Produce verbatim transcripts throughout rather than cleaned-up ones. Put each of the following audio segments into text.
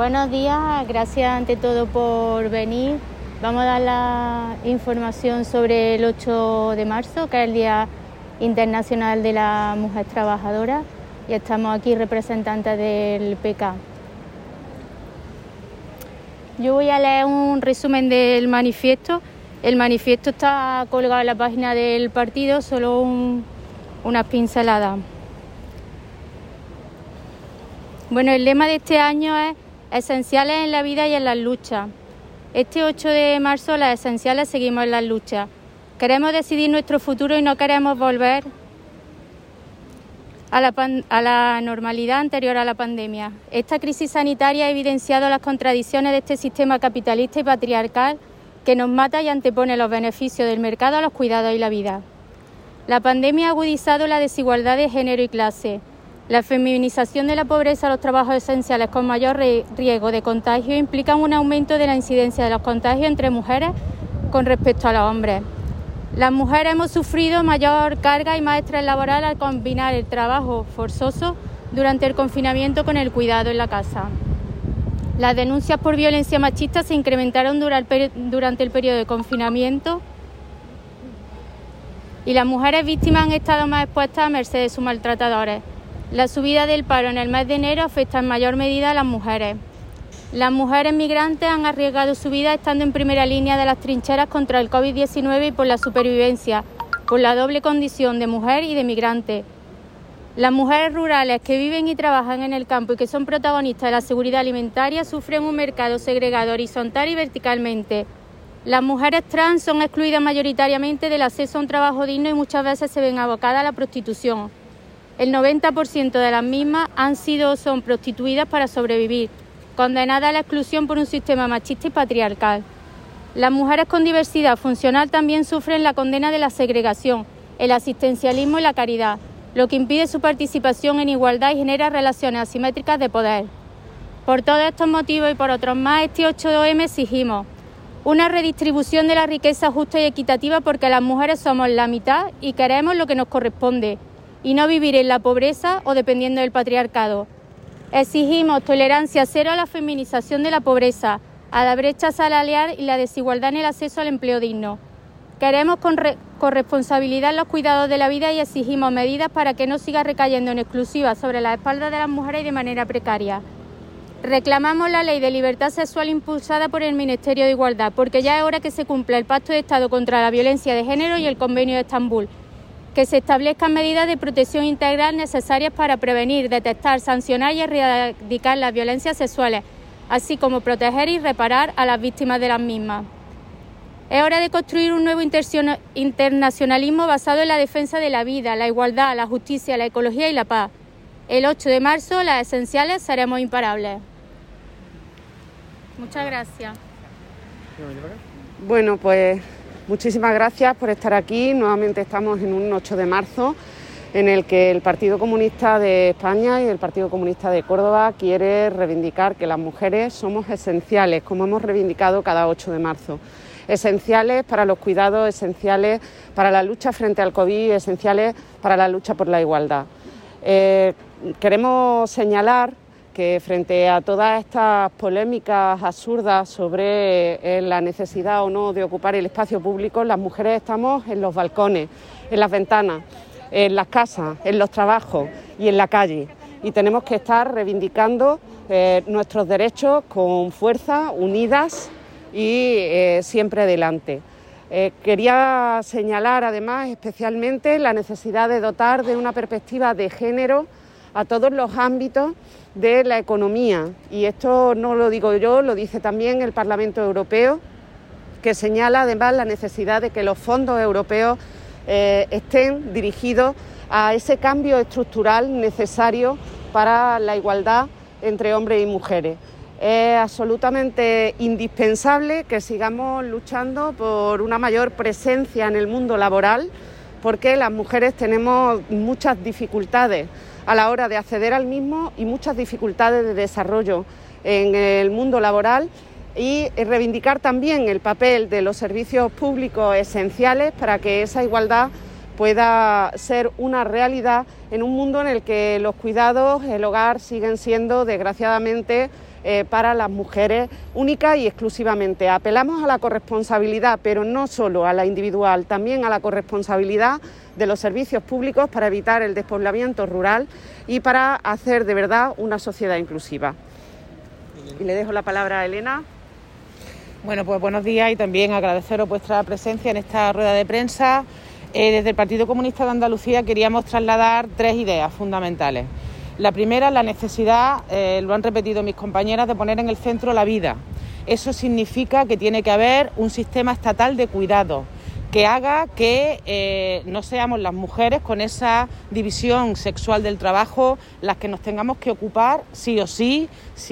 Buenos días, gracias ante todo por venir. Vamos a dar la información sobre el ocho de marzo, que es el Día Internacional de la Mujer Trabajadora, y estamos aquí representantes del P K. Yo voy a leer un resumen del manifiesto. El manifiesto está colgado en la página del partido, solo un, unas pinceladas. Bueno, el lema de este año es esenciales en la vida y en las luchas. Este ocho de marzo, las esenciales seguimos en las luchas. Queremos decidir nuestro futuro y no queremos volver a la, pan- a la normalidad anterior a la pandemia. Esta crisis sanitaria ha evidenciado las contradicciones de este sistema capitalista y patriarcal que nos mata y antepone los beneficios del mercado a los cuidados y la vida. La pandemia ha agudizado la desigualdad de género y clase. La feminización de la pobreza, los trabajos esenciales con mayor riesgo de contagio implican un aumento de la incidencia de los contagios entre mujeres con respecto a los hombres. Las mujeres hemos sufrido mayor carga y más estrés laboral al combinar el trabajo forzoso durante el confinamiento con el cuidado en la casa. Las denuncias por violencia machista se incrementaron durante el periodo de confinamiento y las mujeres víctimas han estado más expuestas a merced de sus maltratadores. La subida del paro en el mes de enero afecta en mayor medida a las mujeres. Las mujeres migrantes han arriesgado su vida estando en primera línea de las trincheras contra el covid diecinueve y por la supervivencia, por la doble condición de mujer y de migrante. Las mujeres rurales que viven y trabajan en el campo y que son protagonistas de la seguridad alimentaria sufren un mercado segregado horizontal y verticalmente. Las mujeres trans son excluidas mayoritariamente del acceso a un trabajo digno y muchas veces se ven abocadas a la prostitución. El noventa por ciento de las mismas han sido o son prostituidas para sobrevivir, condenadas a la exclusión por un sistema machista y patriarcal. Las mujeres con diversidad funcional también sufren la condena de la segregación, el asistencialismo y la caridad, lo que impide su participación en igualdad y genera relaciones asimétricas de poder. Por todos estos motivos y por otros más, este ocho eme exigimos una redistribución de la riqueza justa y equitativa porque las mujeres somos la mitad y queremos lo que nos corresponde, y no vivir en la pobreza o dependiendo del patriarcado. Exigimos tolerancia cero a la feminización de la pobreza, a la brecha salarial y la desigualdad en el acceso al empleo digno. Queremos corre- corresponsabilidad en los cuidados de la vida y exigimos medidas para que no siga recayendo en exclusiva sobre las espaldas de las mujeres y de manera precaria. Reclamamos la ley de libertad sexual impulsada por el Ministerio de Igualdad, porque ya es hora que se cumpla el Pacto de Estado contra la Violencia de Género y el Convenio de Estambul, que se establezcan medidas de protección integral necesarias para prevenir, detectar, sancionar y erradicar las violencias sexuales, así como proteger y reparar a las víctimas de las mismas. Es hora de construir un nuevo internacionalismo basado en la defensa de la vida, la igualdad, la justicia, la ecología y la paz. El ocho de marzo, las esenciales, seremos imparables. Muchas gracias. Bueno, pues muchísimas gracias por estar aquí. Nuevamente estamos en un ocho de marzo en el que el Partido Comunista de España y el Partido Comunista de Córdoba quiere reivindicar que las mujeres somos esenciales, como hemos reivindicado cada ocho de marzo. Esenciales para los cuidados, esenciales para la lucha frente al COVID, esenciales para la lucha por la igualdad. Eh, queremos señalar que frente a todas estas polémicas absurdas sobre eh, la necesidad o no de ocupar el espacio público, las mujeres estamos en los balcones, en las ventanas, en las casas, en los trabajos y en la calle. Y tenemos que estar reivindicando eh, nuestros derechos con fuerza, unidas y eh, siempre adelante. Eh, quería señalar además especialmente la necesidad de dotar de una perspectiva de género a todos los ámbitos de la economía, y esto no lo digo yo, lo dice también el Parlamento Europeo, que señala además la necesidad de que los fondos europeos eh, estén dirigidos a ese cambio estructural necesario para la igualdad entre hombres y mujeres. Es absolutamente indispensable que sigamos luchando por una mayor presencia en el mundo laboral, porque las mujeres tenemos muchas dificultades a la hora de acceder al mismo y muchas dificultades de desarrollo en el mundo laboral, y reivindicar también el papel de los servicios públicos esenciales para que esa igualdad pueda ser una realidad en un mundo en el que los cuidados, el hogar siguen siendo desgraciadamente eh, para las mujeres única y exclusivamente. Apelamos a la corresponsabilidad, pero no solo a la individual, también a la corresponsabilidad de los servicios públicos para evitar el despoblamiento rural y para hacer de verdad una sociedad inclusiva. Y le dejo la palabra a Elena. Bueno, pues buenos días y también agradeceros vuestra presencia en esta rueda de prensa. Eh, desde el Partido Comunista de Andalucía queríamos trasladar tres ideas fundamentales. La primera, la necesidad, eh, lo han repetido mis compañeras, de poner en el centro la vida. Eso significa que tiene que haber un sistema estatal de cuidado que haga que eh, no seamos las mujeres con esa división sexual del trabajo las que nos tengamos que ocupar sí o sí,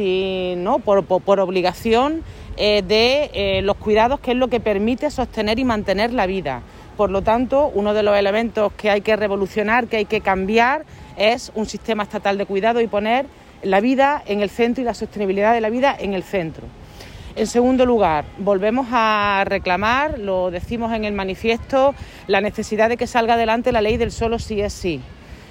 sí no por, por, por obligación eh, de eh, los cuidados, que es lo que permite sostener y mantener la vida. Por lo tanto, uno de los elementos que hay que revolucionar, que hay que cambiar, es un sistema estatal de cuidado y poner la vida en el centro y la sostenibilidad de la vida en el centro. En segundo lugar, volvemos a reclamar, lo decimos en el manifiesto, la necesidad de que salga adelante la ley del solo sí es sí.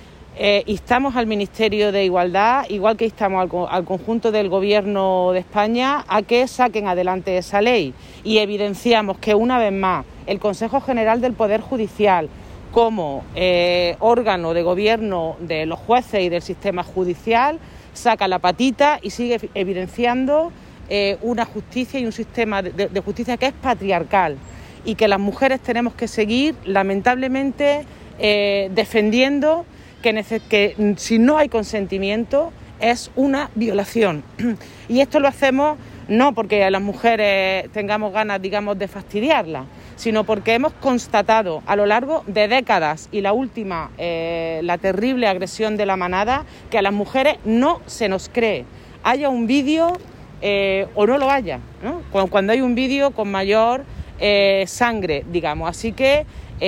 Eh, instamos al Ministerio de Igualdad, igual que instamos al, al conjunto del Gobierno de España, a que saquen adelante esa ley, y evidenciamos que una vez más el Consejo General del Poder Judicial, como eh, órgano de gobierno de los jueces y del sistema judicial, saca la patita y sigue evidenciando eh, una justicia y un sistema de, de justicia que es patriarcal, y que las mujeres tenemos que seguir, lamentablemente, eh, defendiendo que, nece- que si no hay consentimiento es una violación. Y esto lo hacemos no porque las mujeres tengamos ganas, digamos, de fastidiarlas, sino porque hemos constatado a lo largo de décadas, y la última, eh, la terrible agresión de la manada, que a las mujeres no se nos cree. Haya un vídeo eh, o no lo haya, ¿no? Cuando, cuando hay un vídeo con mayor eh, sangre, digamos. Así que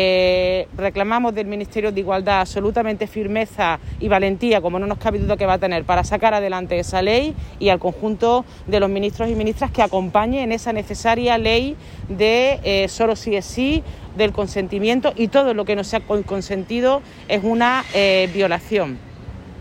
eh, reclamamos del Ministerio de Igualdad absolutamente firmeza y valentía, como no nos cabe duda que va a tener, para sacar adelante esa ley, y al conjunto de los ministros y ministras que acompañen esa necesaria ley de eh, solo sí es sí, del consentimiento, y todo lo que no sea consentido es una eh, violación.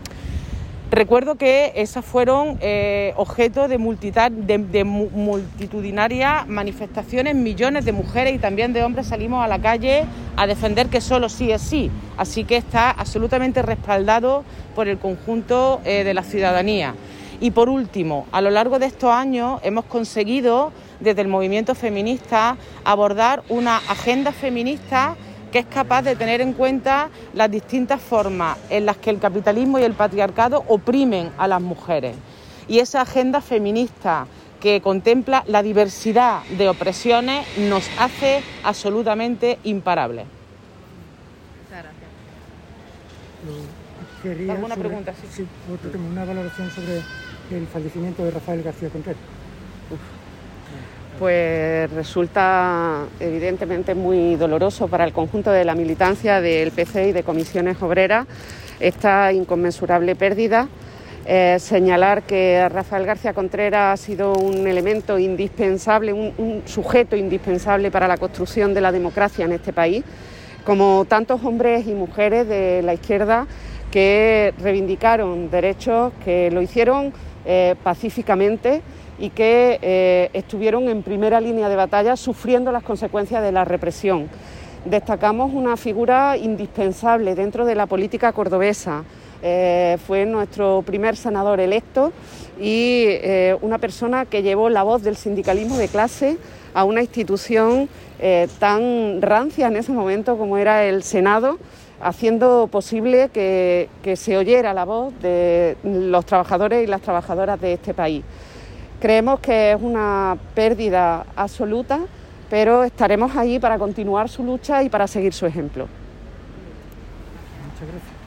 Recuerdo que esas fueron eh, objeto de, multitar, de, de multitudinarias manifestaciones, millones de mujeres y también de hombres salimos a la calle a defender que solo sí es sí, así que está absolutamente respaldado por el conjunto eh, de la ciudadanía. Y por último, a lo largo de estos años hemos conseguido desde el movimiento feminista abordar una agenda feminista que es capaz de tener en cuenta las distintas formas en las que el capitalismo y el patriarcado oprimen a las mujeres. Y esa agenda feminista que contempla la diversidad de opresiones nos hace absolutamente imparables. Muchas gracias. ¿Alguna sobre, pregunta? Sí. Sí, otro tema, una valoración sobre el fallecimiento de Rafael García Contreras. Uf. Pues resulta evidentemente muy doloroso para el conjunto de la militancia del P C y de Comisiones Obreras esta inconmensurable pérdida. Eh, señalar que Rafael García Contreras ha sido un elemento indispensable, un, un sujeto indispensable para la construcción de la democracia en este país, como tantos hombres y mujeres de la izquierda que reivindicaron derechos, que lo hicieron eh, pacíficamente y que eh, estuvieron en primera línea de batalla sufriendo las consecuencias de la represión. Destacamos una figura indispensable dentro de la política cordobesa. Eh, fue nuestro primer senador electo y eh, una persona que llevó la voz del sindicalismo de clase a una institución eh, tan rancia en ese momento como era el Senado, haciendo posible que, que se oyera la voz de los trabajadores y las trabajadoras de este país. Creemos que es una pérdida absoluta, pero estaremos ahí para continuar su lucha y para seguir su ejemplo. Muchas gracias.